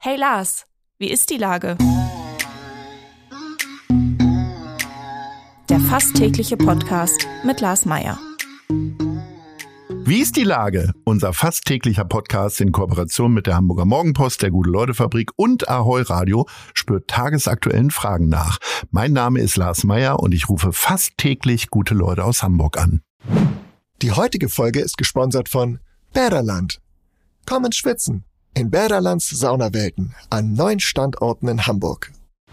Hey Lars, wie ist die Lage? Der fast tägliche Podcast mit Lars Meyer. Wie ist die Lage? Unser fast täglicher Podcast in Kooperation mit der Hamburger Morgenpost, der Gute-Leute-Fabrik und Ahoi Radio spürt tagesaktuellen Fragen nach. Mein Name ist Lars Meyer und ich rufe fast täglich gute Leute aus Hamburg an. Die heutige Folge ist gesponsert von Bäderland. Komm ins Schwitzen in Bäderlands Saunawelten an 9 Standorten in Hamburg.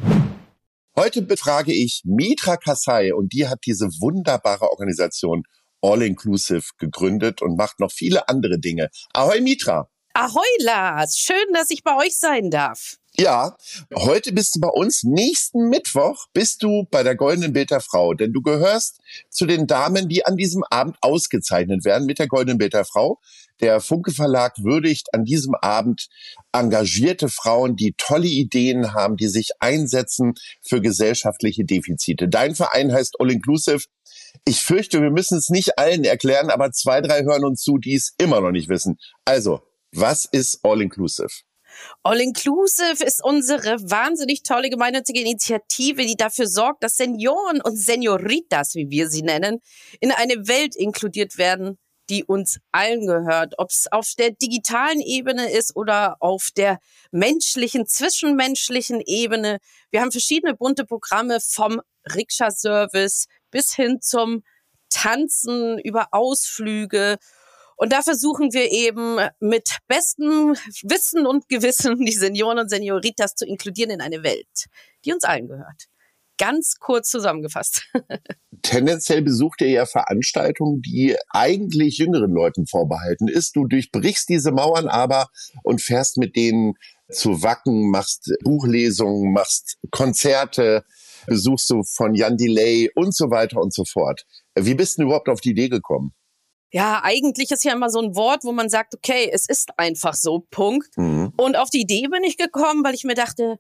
Heute befrage ich Mitra Kasai und die hat diese wunderbare Organisation All Inclusive gegründet und macht noch viele andere Dinge. Ahoi Mitra! Ahoi Lars, schön, dass ich bei euch sein darf. Ja, heute bist du bei uns. Nächsten Mittwoch bist du bei der Goldenen Bild der Frau, denn du gehörst zu den Damen, die an diesem Abend ausgezeichnet werden mit der Goldenen Bild der Frau. Der Funke Verlag würdigt an diesem Abend engagierte Frauen, die tolle Ideen haben, die sich einsetzen für gesellschaftliche Defizite. Dein Verein heißt All Inclusive. Ich fürchte, wir müssen es nicht allen erklären, aber 2, 3 hören uns zu, die es immer noch nicht wissen. Also, was ist All Inclusive? All Inclusive ist unsere wahnsinnig tolle gemeinnützige Initiative, die dafür sorgt, dass Senioren und Senioritas, wie wir sie nennen, in eine Welt inkludiert werden, die uns allen gehört. Ob es auf der digitalen Ebene ist oder auf der menschlichen, zwischenmenschlichen Ebene. Wir haben verschiedene bunte Programme vom Rikscha-Service bis hin zum Tanzen, über Ausflüge. Und da versuchen wir eben mit bestem Wissen und Gewissen die Senioren und Senioritas zu inkludieren in eine Welt, die uns allen gehört. Ganz kurz zusammengefasst. Tendenziell besucht ihr ja Veranstaltungen, die eigentlich jüngeren Leuten vorbehalten ist. Du durchbrichst diese Mauern aber und fährst mit denen zu Wacken, machst Buchlesungen, machst Konzerte, besuchst du von Jan Delay und so weiter und so fort. Wie bist du überhaupt auf die Idee gekommen? Ja, eigentlich ist ja immer so ein Wort, wo man sagt, okay, es ist einfach so, Punkt. Und auf die Idee bin ich gekommen, weil ich mir dachte,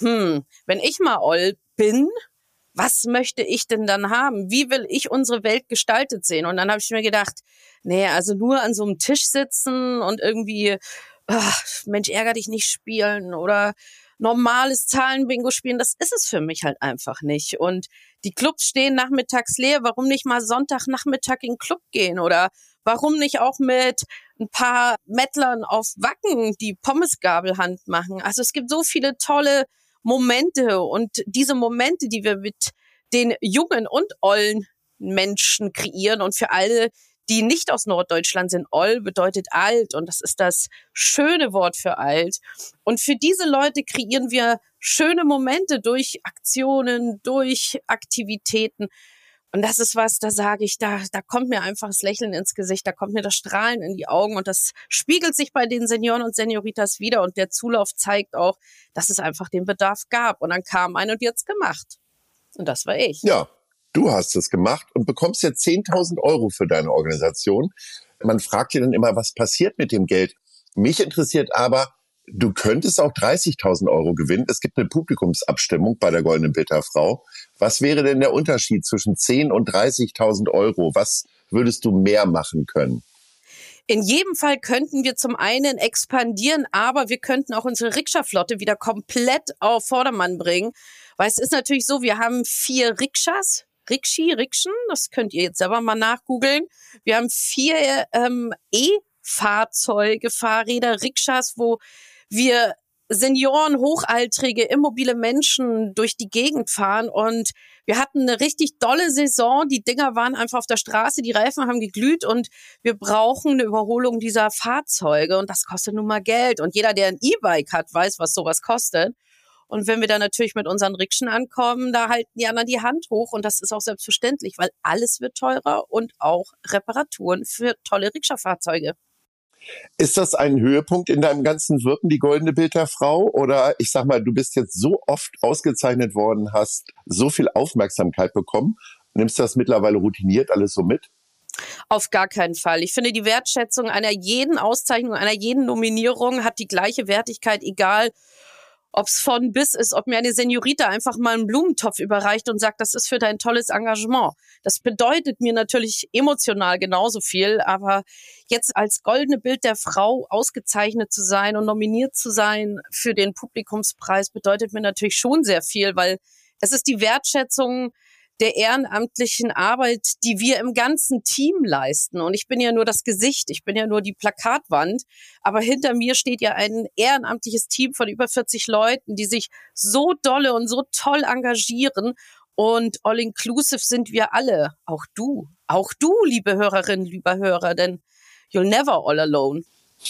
wenn ich mal Oll bin, was möchte ich denn dann haben? Wie will ich unsere Welt gestaltet sehen? Und dann habe ich mir gedacht, nee, also nur an so einem Tisch sitzen und irgendwie, Mensch, ärger dich nicht spielen oder normales Zahlenbingo spielen, das ist es für mich halt einfach nicht. Und die Clubs stehen nachmittags leer, warum nicht mal Sonntagnachmittag in den Club gehen? Oder warum nicht auch mit ein paar Mettlern auf Wacken die Pommesgabelhand machen? Also es gibt so viele tolle Momente und diese Momente, die wir mit den jungen und ollen Menschen kreieren und für alle, die nicht aus Norddeutschland sind. Oll bedeutet alt und das ist das schöne Wort für alt. Und für diese Leute kreieren wir schöne Momente durch Aktionen, durch Aktivitäten. Und das ist was, da sage ich, da kommt mir einfach das Lächeln ins Gesicht, da kommt mir das Strahlen in die Augen und das spiegelt sich bei den Senioren und Senioritas wieder und der Zulauf zeigt auch, dass es einfach den Bedarf gab. Und dann kam ein und jetzt gemacht. Und das war ich. Ja. Du hast es gemacht und bekommst jetzt 10.000 € für deine Organisation. Man fragt dir dann immer, was passiert mit dem Geld? Mich interessiert aber, du könntest auch 30.000 € gewinnen. Es gibt eine Publikumsabstimmung bei der Goldenen Bild der Frau. Was wäre denn der Unterschied zwischen 10.000 und 30.000 €? Was würdest du mehr machen können? In jedem Fall könnten wir zum einen expandieren, aber wir könnten auch unsere Rikscha-Flotte wieder komplett auf Vordermann bringen. Weil es ist natürlich so, wir haben 4 Rikschas, Rikschen, das könnt ihr jetzt selber mal nachgoogeln. Wir haben 4 E-Fahrzeuge, Fahrräder, Rikschas, wo wir Senioren, Hochaltrige, immobile Menschen durch die Gegend fahren. Und wir hatten eine richtig dolle Saison. Die Dinger waren einfach auf der Straße, die Reifen haben geglüht und wir brauchen eine Überholung dieser Fahrzeuge. Und das kostet nun mal Geld. Und jeder, der ein E-Bike hat, weiß, was sowas kostet. Und wenn wir dann natürlich mit unseren Rikschen ankommen, da halten die anderen die Hand hoch. Und das ist auch selbstverständlich, weil alles wird teurer und auch Reparaturen für tolle Rikscha-Fahrzeuge. Ist das ein Höhepunkt in deinem ganzen Wirken, die Goldene Bild der Frau? Oder ich sag mal, du bist jetzt so oft ausgezeichnet worden, hast so viel Aufmerksamkeit bekommen. Nimmst du das mittlerweile routiniert alles so mit? Auf gar keinen Fall. Ich finde, die Wertschätzung einer jeden Auszeichnung, einer jeden Nominierung hat die gleiche Wertigkeit, egal ob's von bis ist, ob mir eine Senorita einfach mal einen Blumentopf überreicht und sagt, das ist für dein tolles Engagement. Das bedeutet mir natürlich emotional genauso viel, aber jetzt als goldene Bild der Frau ausgezeichnet zu sein und nominiert zu sein für den Publikumspreis bedeutet mir natürlich schon sehr viel, weil es ist die Wertschätzung der ehrenamtlichen Arbeit, die wir im ganzen Team leisten. Und ich bin ja nur das Gesicht, ich bin ja nur die Plakatwand. Aber hinter mir steht ja ein ehrenamtliches Team von über 40 Leuten, die sich so dolle und so toll engagieren. Und all-inclusive sind wir alle. Auch du, liebe Hörerinnen, lieber Hörer, denn you'll never all alone.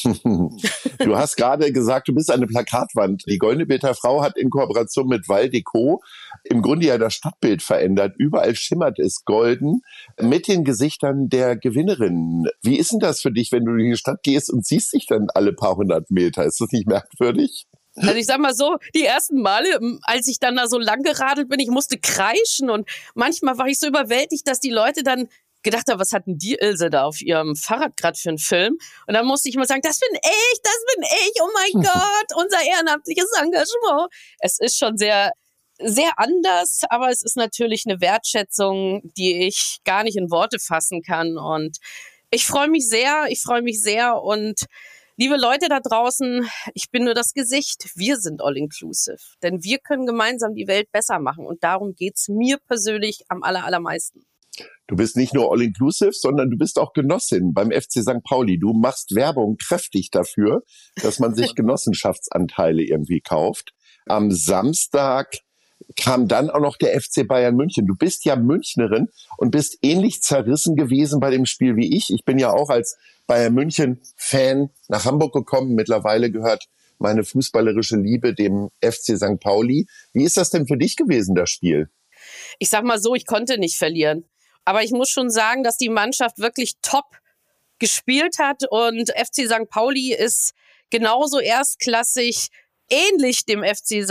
Du hast gerade gesagt, du bist eine Plakatwand. Die Goldene Bilder Frau hat in Kooperation mit Val Deco im Grunde ja das Stadtbild verändert. Überall schimmert es golden mit den Gesichtern der Gewinnerinnen. Wie ist denn das für dich, wenn du in die Stadt gehst und siehst dich dann alle paar hundert Meter? Ist das nicht merkwürdig? Also ich sag mal so, die ersten Male, als ich dann da so lang geradelt bin, ich musste kreischen und manchmal war ich so überwältigt, dass die Leute dann gedacht habe, was hatten die Ilse da auf ihrem Fahrrad gerade für einen Film? Und dann musste ich immer sagen, das bin ich, oh mein Gott, unser ehrenamtliches Engagement. Es ist schon sehr, sehr anders, aber es ist natürlich eine Wertschätzung, die ich gar nicht in Worte fassen kann. Und ich freue mich sehr und liebe Leute da draußen, ich bin nur das Gesicht. Wir sind all-inclusive, denn wir können gemeinsam die Welt besser machen und darum geht's mir persönlich am allermeisten. Du bist nicht nur all-inclusive, sondern du bist auch Genossin beim FC St. Pauli. Du machst Werbung kräftig dafür, dass man sich Genossenschaftsanteile irgendwie kauft. Am Samstag kam dann auch noch der FC Bayern München. Du bist ja Münchnerin und bist ähnlich zerrissen gewesen bei dem Spiel wie ich. Ich bin ja auch als Bayern München-Fan nach Hamburg gekommen. Mittlerweile gehört meine fußballerische Liebe dem FC St. Pauli. Wie ist das denn für dich gewesen, das Spiel? Ich sag mal so, ich konnte nicht verlieren. Aber ich muss schon sagen, dass die Mannschaft wirklich top gespielt hat und FC St. Pauli ist genauso erstklassig, ähnlich dem FC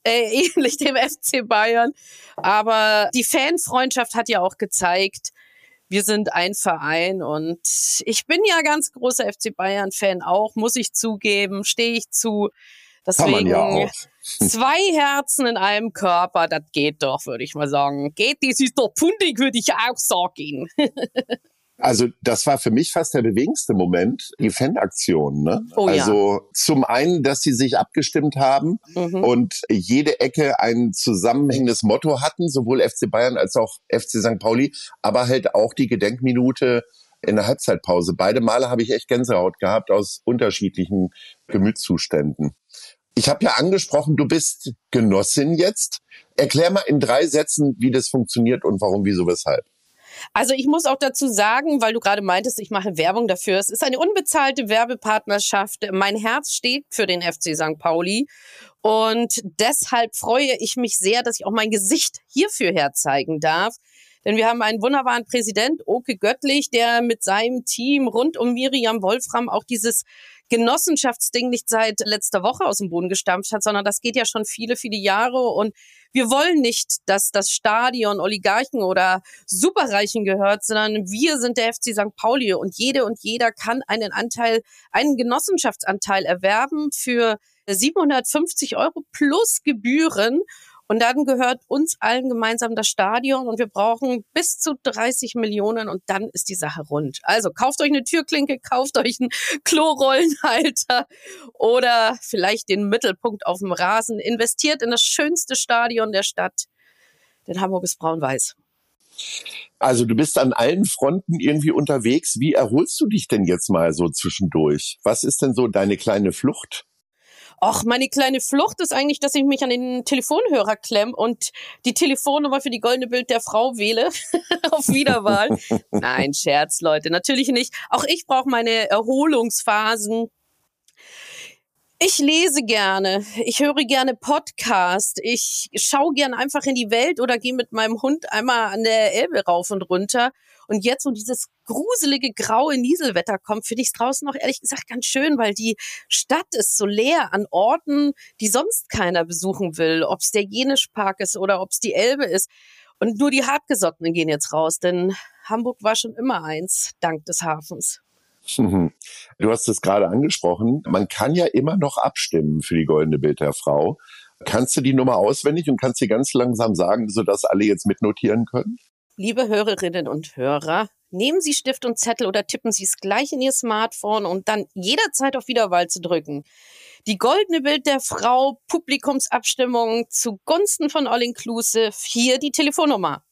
Bayern. Aber die Fanfreundschaft hat ja auch gezeigt, wir sind ein Verein und ich bin ja ganz großer FC Bayern-Fan auch, muss ich zugeben, stehe ich zu. Deswegen ja auch. 2 Herzen in einem Körper, das geht doch, würde ich mal sagen. Das ist doch pundig, würde ich auch sagen. Also das war für mich fast der bewegendste Moment, die Fanaktion. Ne? Oh, ja. Also zum einen, dass sie sich abgestimmt haben und jede Ecke ein zusammenhängendes Motto hatten, sowohl FC Bayern als auch FC St. Pauli, aber halt auch die Gedenkminute in der Halbzeitpause. Beide Male habe ich echt Gänsehaut gehabt aus unterschiedlichen Gemütszuständen. Ich habe ja angesprochen, du bist Genossin jetzt. Erklär mal in 3 Sätzen, wie das funktioniert und warum, wieso, weshalb. Also ich muss auch dazu sagen, weil du gerade meintest, ich mache Werbung dafür. Es ist eine unbezahlte Werbepartnerschaft. Mein Herz steht für den FC St. Pauli. Und deshalb freue ich mich sehr, dass ich auch mein Gesicht hierfür herzeigen darf. Denn wir haben einen wunderbaren Präsident, Oke Göttlich, der mit seinem Team rund um Miriam Wolfram auch dieses Genossenschaftsding nicht seit letzter Woche aus dem Boden gestampft hat, sondern das geht ja schon viele, viele Jahre. Und wir wollen nicht, dass das Stadion Oligarchen oder Superreichen gehört, sondern wir sind der FC St. Pauli und jede und jeder kann einen Genossenschaftsanteil erwerben für 750 € plus Gebühren. Und dann gehört uns allen gemeinsam das Stadion und wir brauchen bis zu 30 Millionen und dann ist die Sache rund. Also kauft euch eine Türklinke, kauft euch einen Klorollenhalter oder vielleicht den Mittelpunkt auf dem Rasen. Investiert in das schönste Stadion der Stadt, denn Hamburg ist braun-weiß. Also du bist an allen Fronten irgendwie unterwegs. Wie erholst du dich denn jetzt mal so zwischendurch? Was ist denn so deine kleine Flucht? Och, meine kleine Flucht ist eigentlich, dass ich mich an den Telefonhörer klemme und die Telefonnummer für die Goldene Bild der Frau wähle auf Wiederwahl. Nein, Scherz, Leute, natürlich nicht. Auch ich brauche meine Erholungsphasen. Ich lese gerne, ich höre gerne Podcast, ich schaue gerne einfach in die Welt oder gehe mit meinem Hund einmal an der Elbe rauf und runter. Und jetzt, wo dieses gruselige graue Nieselwetter kommt, finde ich es draußen noch ehrlich gesagt ganz schön, weil die Stadt ist so leer an Orten, die sonst keiner besuchen will. Ob es der Jenischpark ist oder ob es die Elbe ist. Und nur die Hartgesottenen gehen jetzt raus, denn Hamburg war schon immer eins, dank des Hafens. Du hast es gerade angesprochen, man kann ja immer noch abstimmen für die Goldene Bild der Frau. Kannst du die Nummer auswendig und kannst sie ganz langsam sagen, sodass alle jetzt mitnotieren können? Liebe Hörerinnen und Hörer, nehmen Sie Stift und Zettel oder tippen Sie es gleich in Ihr Smartphone und dann jederzeit auf Wiederwahl zu drücken. Die goldene Bild der Frau Publikumsabstimmung zugunsten von All Inclusive. Hier die Telefonnummer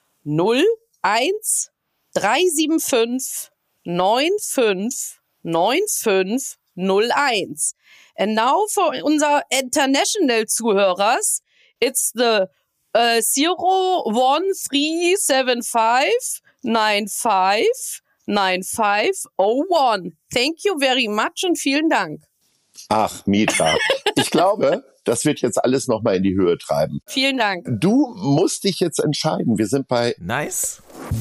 01 375 95 95 01. And now for unser international Zuhörers, it's the 01375 95 9501. Thank you very much und vielen Dank. Ach, Mitra, ich glaube, das wird jetzt alles nochmal in die Höhe treiben. Vielen Dank. Du musst dich jetzt entscheiden. Wir sind bei Nice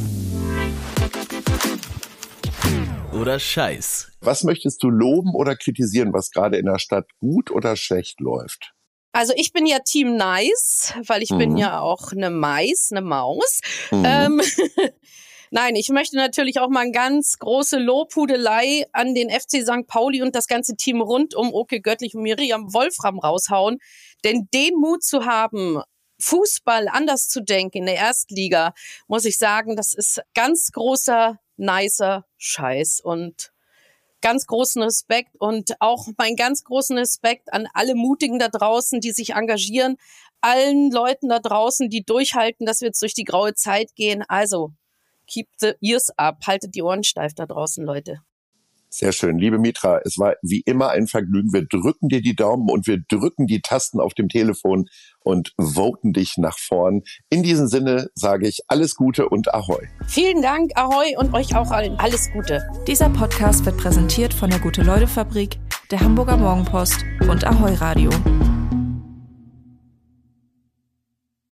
oder Scheiß. Was möchtest du loben oder kritisieren, was gerade in der Stadt gut oder schlecht läuft? Also ich bin ja Team Nice, weil ich bin ja auch eine Maus. Nein, ich möchte natürlich auch mal eine ganz große Lobhudelei an den FC St. Pauli und das ganze Team rund um Oke Göttlich und Miriam Wolfram raushauen. Denn den Mut zu haben, Fußball anders zu denken in der Erstliga, muss ich sagen, das ist ganz großer, nicer Scheiß und ganz großen Respekt und auch meinen ganz großen Respekt an alle Mutigen da draußen, die sich engagieren, allen Leuten da draußen, die durchhalten, dass wir jetzt durch die graue Zeit gehen. Also, keep the ears up, haltet die Ohren steif da draußen, Leute. Sehr schön. Liebe Mitra, es war wie immer ein Vergnügen. Wir drücken dir die Daumen und wir drücken die Tasten auf dem Telefon und voten dich nach vorn. In diesem Sinne sage ich alles Gute und Ahoi. Vielen Dank, Ahoi und euch auch allen alles Gute. Dieser Podcast wird präsentiert von der Gute-Leute-Fabrik, der Hamburger Morgenpost und Ahoi Radio.